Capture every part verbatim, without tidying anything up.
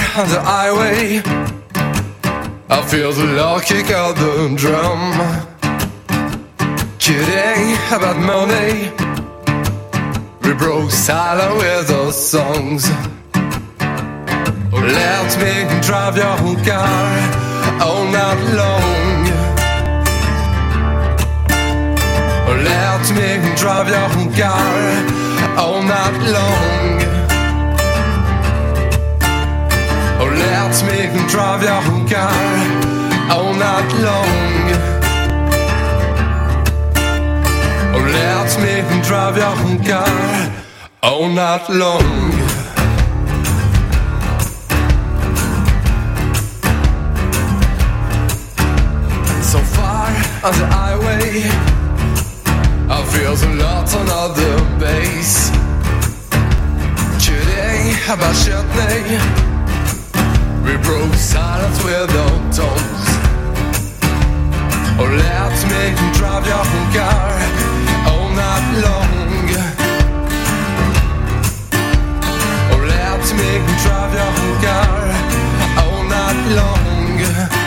on the highway, I feel the loud kick of the drum. Kidding about money, we broke silent with our songs. Let me drive your car all night long. Let me drive your car all night long. Let me drive your car all night long. Let me drive your car all night long. So far on the highway, I feel a lot on the bass. Kidding about Chutney, we broke silence with our tones. Oh, let me drive your car all night long. Oh, let me drive your car all night long.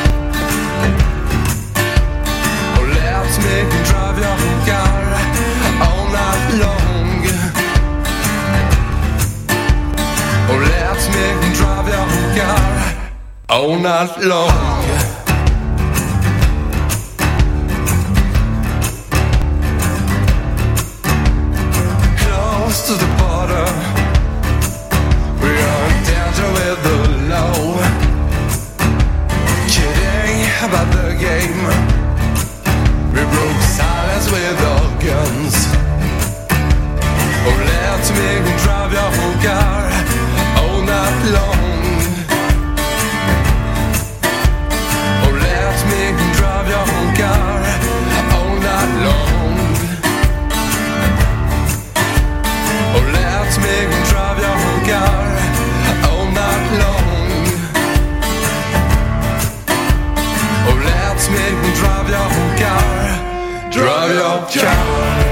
Oh, let me drive your car all night long. Oh, let me drive your car all night long. Close to the border, we are in danger with the law. Kidding about the game, we broke silence with our guns. Oh, let me drive your car all night long. Oh, let me drive your car all night long. Oh, let me drive your car all night long. Oh, let me drive your car, drive your car.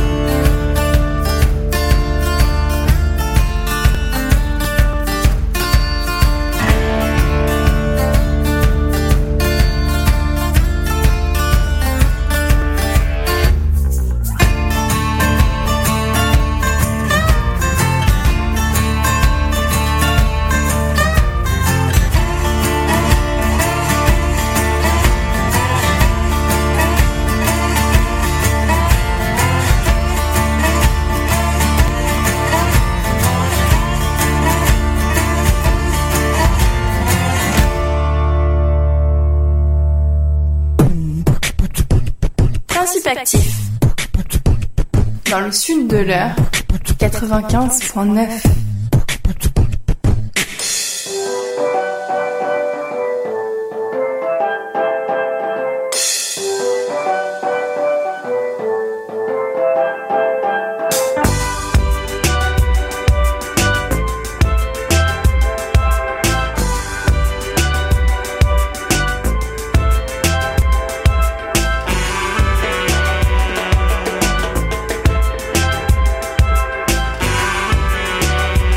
Actif. Dans le sud de l'heure, quatre-vingt-quinze virgule neuf. Oh,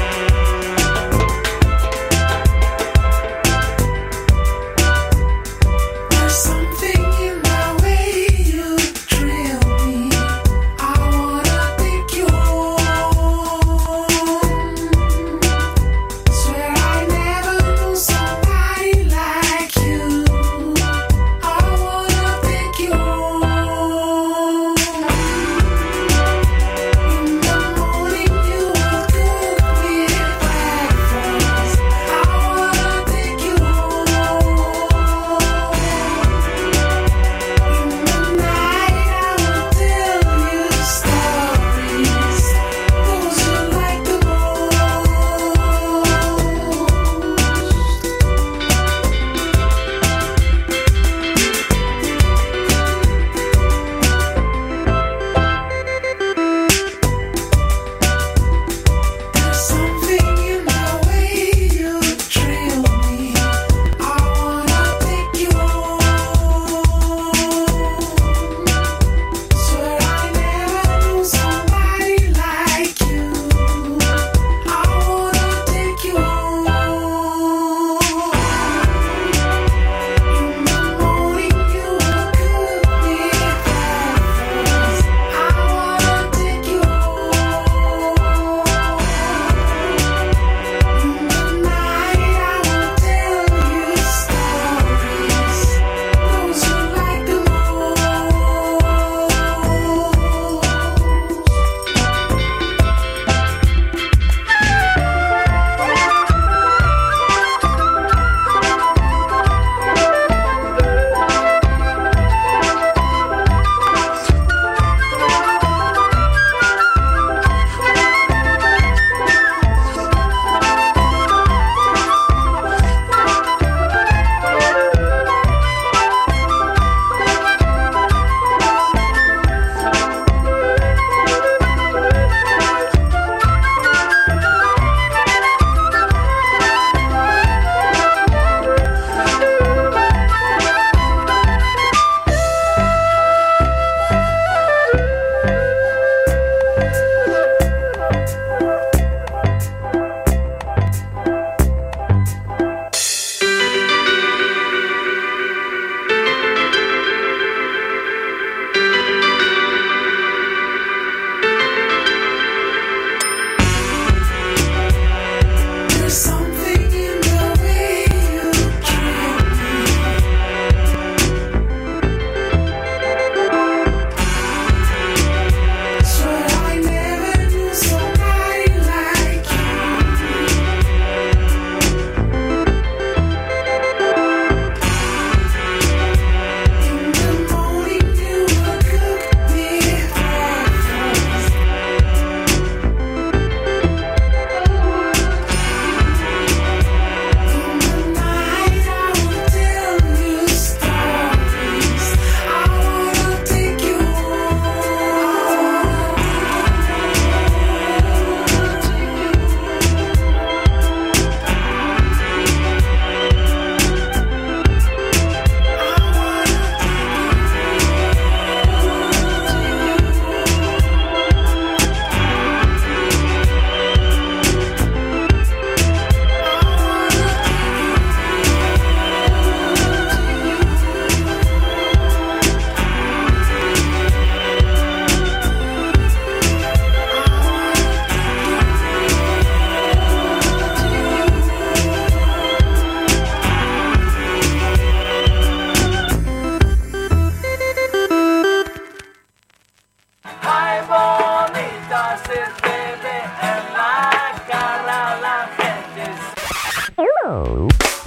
se te ve en la cara la gente. Hello.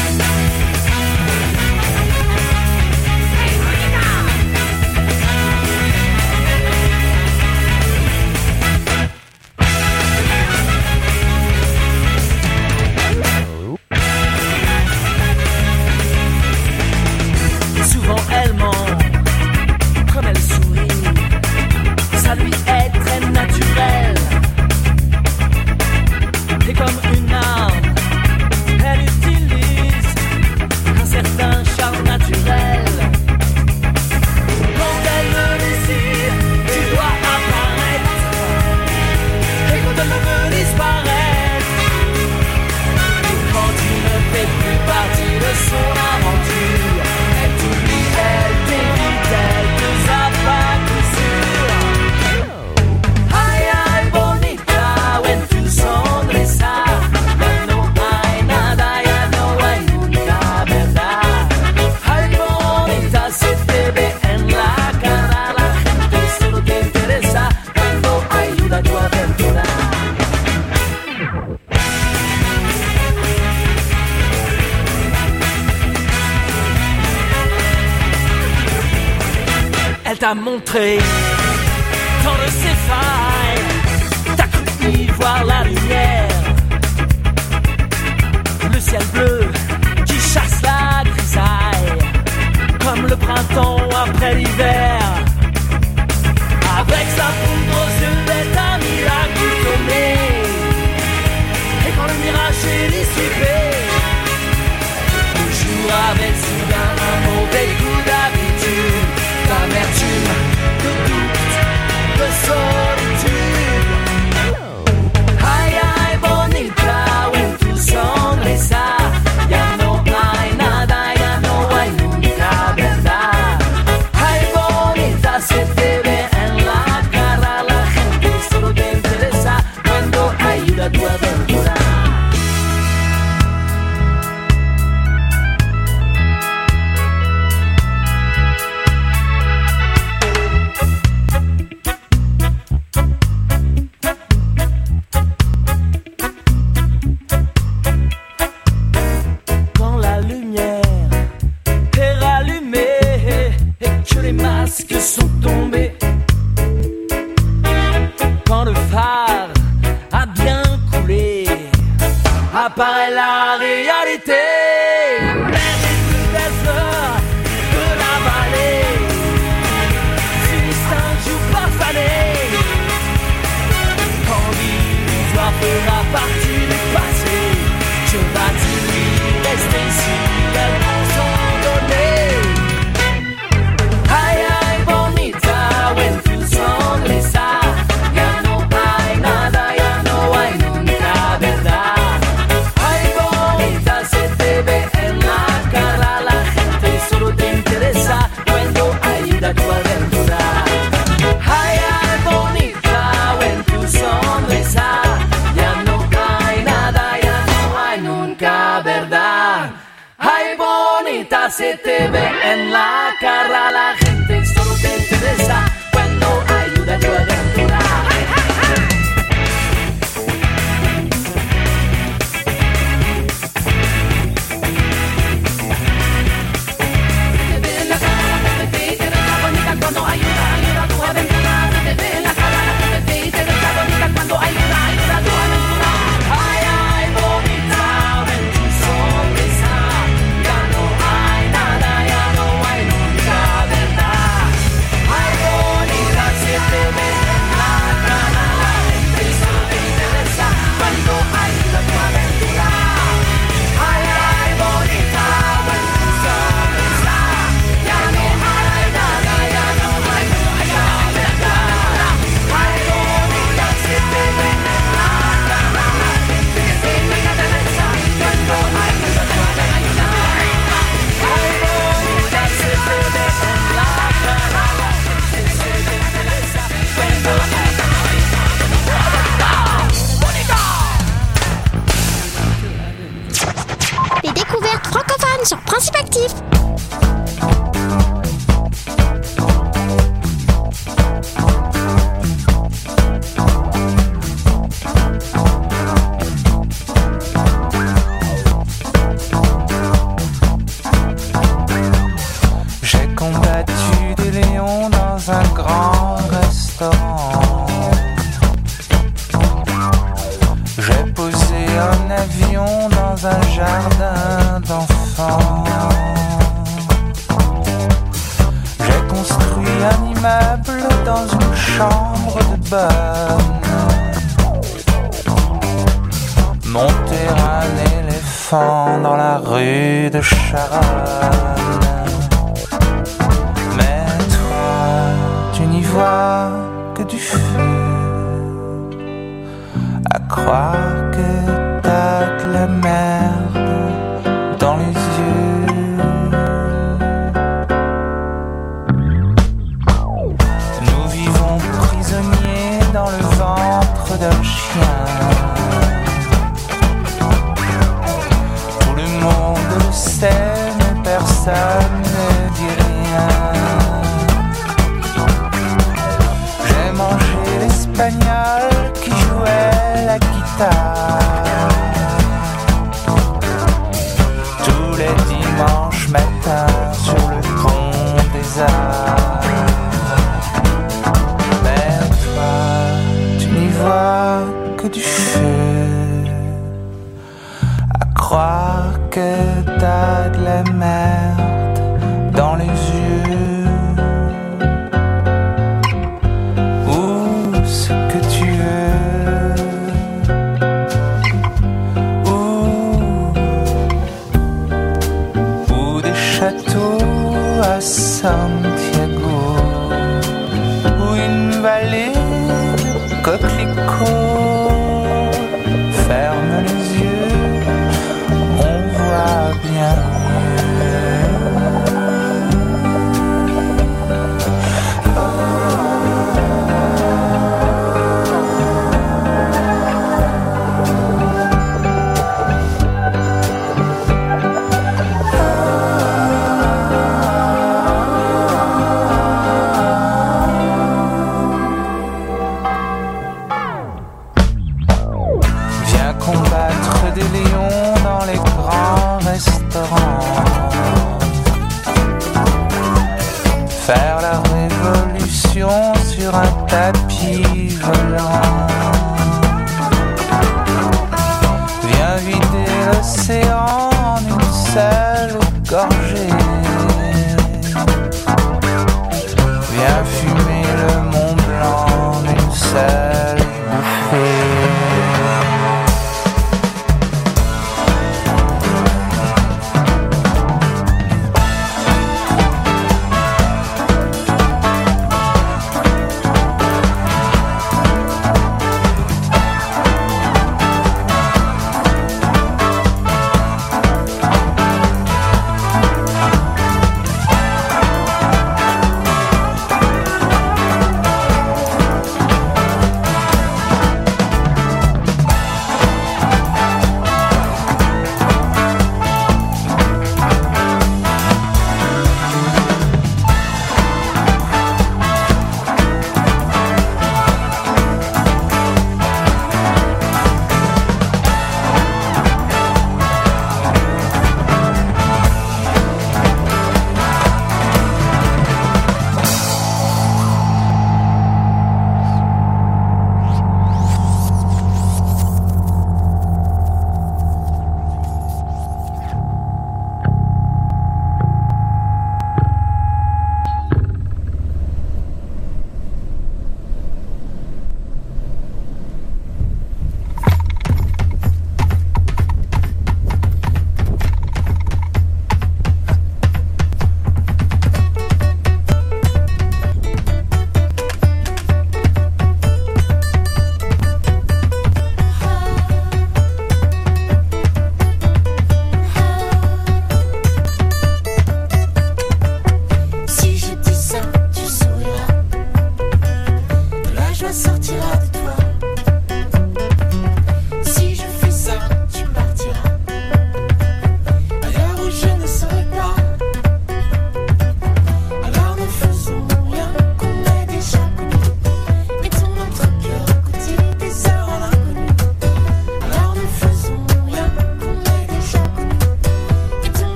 Souvent elle ment, comme elle sourit, ça lui est très naturel. Et comme une arme, elle utilise un certain charme naturel. Quand elle me désire, tu dois apparaître. Et quand elle me disparaître, et quand tu ne fais plus partie de son aventure, elle t'oublie, elle t'évite, elle te zappe à coup sûr. Ay, ay, bonita, when tu sonrisa, ya no hay nada, ya no hay nunca, verdad. Ay, bonita, se te ve en la cara, la gente solo te interesa cuando ayuda a tu aventura. Elle t'a montré tant de ses failles, t'as cru y voir la lumière, le ciel bleu qui chasse la grisaille, comme le printemps après l'hiver. Avec sa poudre aux yeux, elle t'a mis à goutonner, et quand le mirage est dissipé, toujours avec soudain un mauvais coup d'habitude, d'amertume, de doute, de solitude. Ay, ay, bonita, when tu sonrisa, ya no hay nada, ya no hay nunca, verdad. Ay, bonita, se te ve en la cara, la gente solo te interesa cuando ayuda a tu aventura. Quand la lumière est rallumée et que les masques sont tombés, quand le phare a bien coulé, apparaît la réalité. Les plus belles fleurs de la vallée finissent un jour par faner. Quand l'illusoire fera partie du passé, que vas-tu rester si elles vont s'en donner? Ay, ay, bonita, when tu sonrisa, ya no hay nada, ya no hay nunca, verdad. Ay, bonita, se te ve en la cara, la gente solo te interesa cuando ayuda a tu aventura. Ay, ay, bonita, when tu sonrisa, ya no hay nada, ya no hay nunca, verdad. Ay, bonita, se te ve en la cara, la gente solo te interesa cuando ayuda a tu aventura. Se te ve en la cara, la gente te interesa bonita cuando ayuda, ayuda a tu aventura. Se te ve en la cara, la gente te interesa bonita cuando ayuda, ayuda a tu aventura. Ay, ay, bonita, ven tu sonrisa, ya no hay nada, ya no hay nada. dans un grand restaurant. J'ai posé un avion dans un jardin d'enfants. J'ai construit un immeuble dans une chambre de bonne. Monté un éléphant dans la rue de Charonne. Mais toi, tu n'y vois que du feu. À croire que t'as de la merde dans les yeux. Nous vivons prisonniers dans le ventre d'un chien. Tout le monde le sait, mais personne ne dit rien. J'ai mangé l'espagnol qui jouait la guitare tous les dimanches matins sur le pont des Arts. Mais toi, tu n'y vois que du feu. À croire que t'as de la merde dans les yeux. Ou ce que tu veux. Ou des châteaux à Santiago. Ou une vallée de coquelicots. Ferme les yeux, on voit bien faire la révolution sur un tapis volant. Viens vider l'océan en une seule gorgée. Viens fumer le Mont Blanc d'une seule bouffée.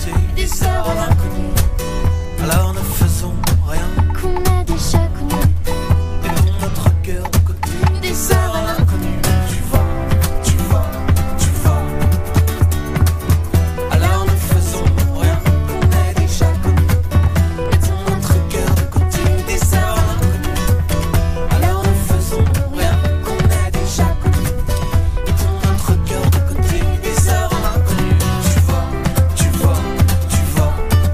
côté des heures à l'inconnu. Alors ne faisons rien qu'on a déjà connu. Mettons notre cœur de côté des heures à l'inconnu. Tu vois, tu vois, tu vois. Alors ne faisons rien qu'on a déjà connu. Mettons notre cœur de côté des heures à l'inconnu. Alors ne faisons rien qu'on a déjà connu. Mettons notre cœur de côté des heures à l'inconnu. Tu vois, tu vois, tu vois.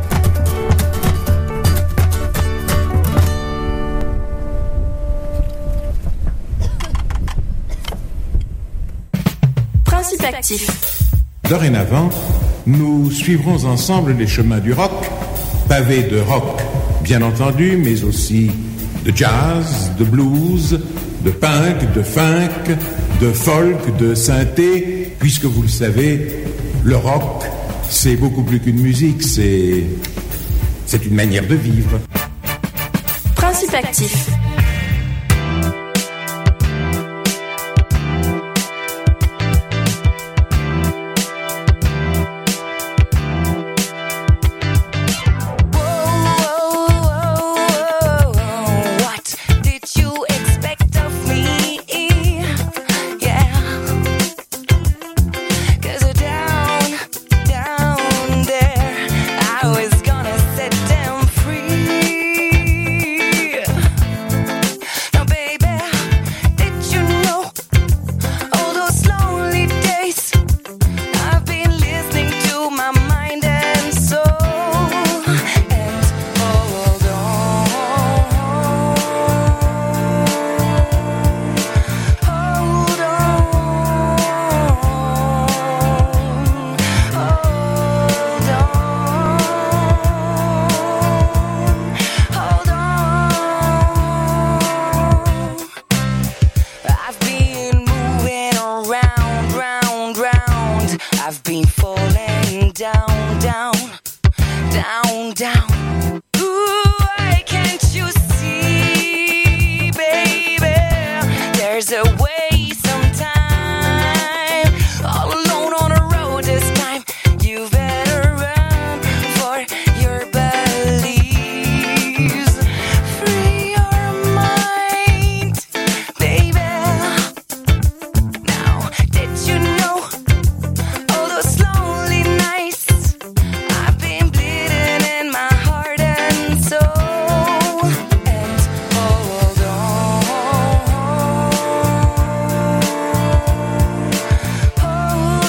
Principe actif. Dorénavant, nous suivrons ensemble les chemins du rock, pavés de rock, bien entendu, mais aussi de jazz, de blues, de punk, de funk, de folk, de synthé, puisque vous le savez, le rock, c'est beaucoup plus qu'une musique, c'est, c'est une manière de vivre. Principe actif. What did you expect of me? Yeah, 'cause down, down there, I was gonna set them free. Now, baby, did you know all those lonely days I've been listening to my mind and soul, and hold on, hold on, hold on, hold on. I've been moving around, round, round. I've been falling down, down, down, down. Ooh, why can't you see, baby? There's a way sometime. All alone on a road this time. You better run for your beliefs. Free your mind, baby. Now, did you know all those lonely nights I've been bleeding in my heart and soul? And hold on, hold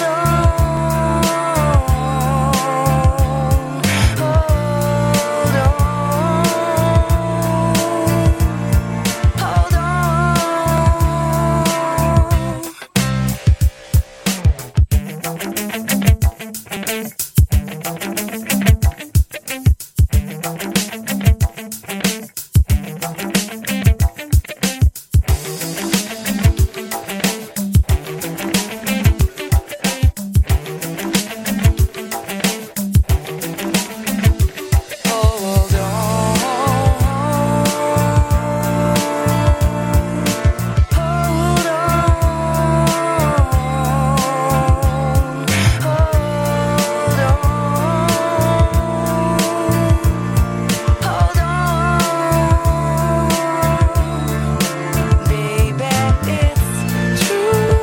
baby, it's true,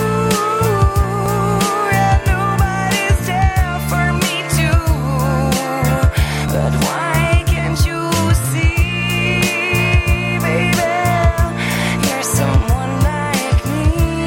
and nobody's there for me too. But why can't you see, baby? You're someone like me.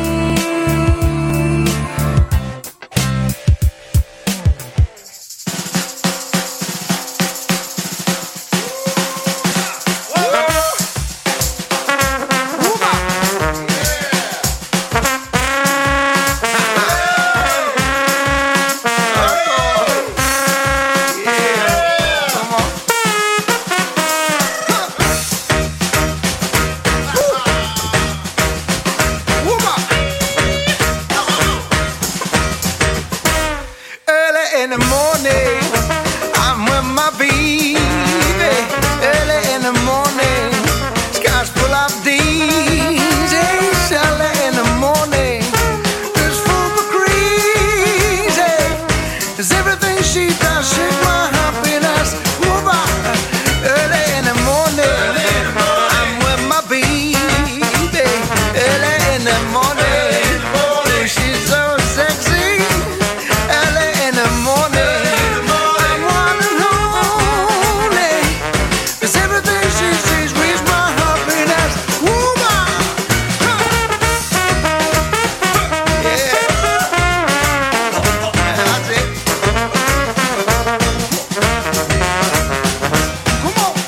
Early in the morning, I'm with my baby. Early in the morning, sky's full of daisies. Early in the morning, it's full of crazy. It's everything she does. does shake my happiness. Move on. Early in the morning, I'm with my baby. Early in the morning, she's so sexy. Early in the morning, I'm one and only. 'Cause everything she sees reaches my happiness. Woman, yeah, that's it. Come on.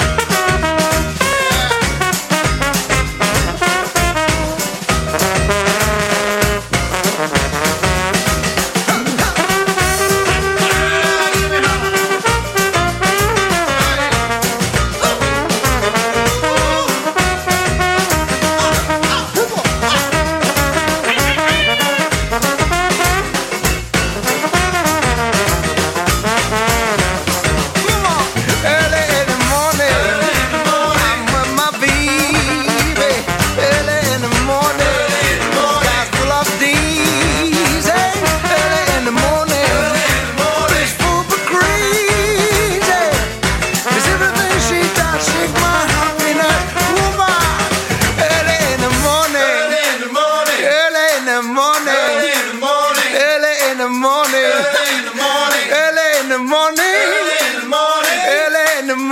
Early in the morning, I'm with my baby. Early in the morning, sky's full of these. Hey, early in the morning, it's full of crazy. 'Cause everything she does, shake my happiness. Woman, early in the morning, early in the morning, early in the morning, early in the morning, early in the morning, early in the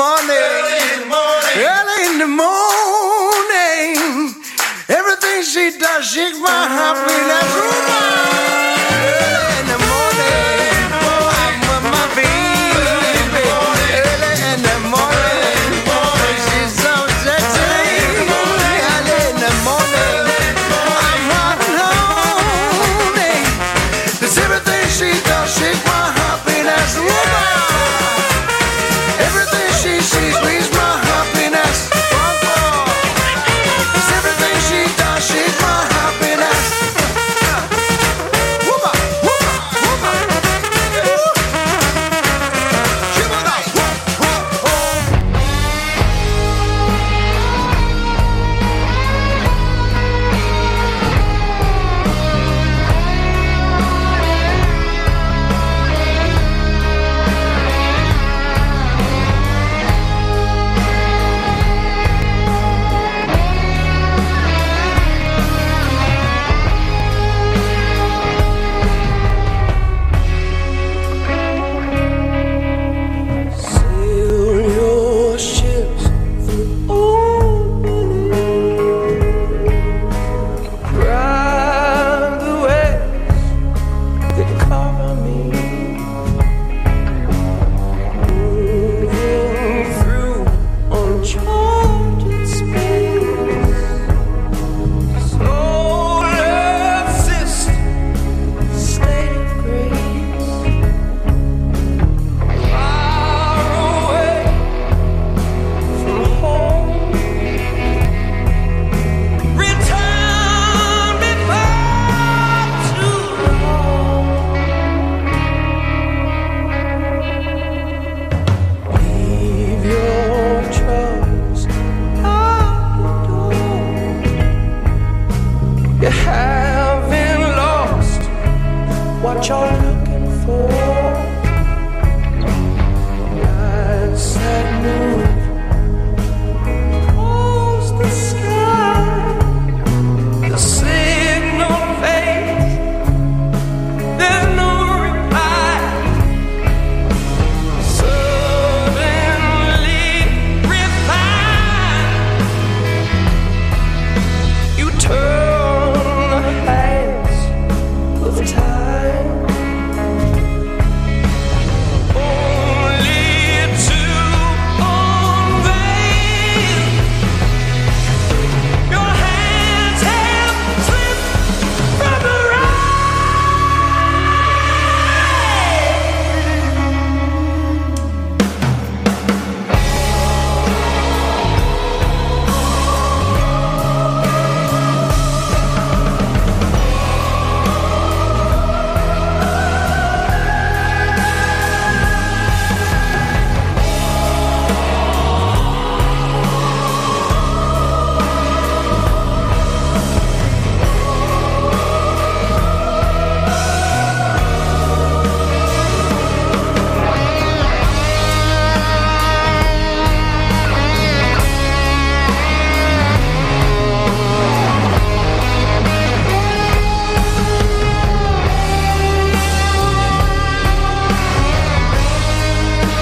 morning, everything she does, shake my happiness. Woman.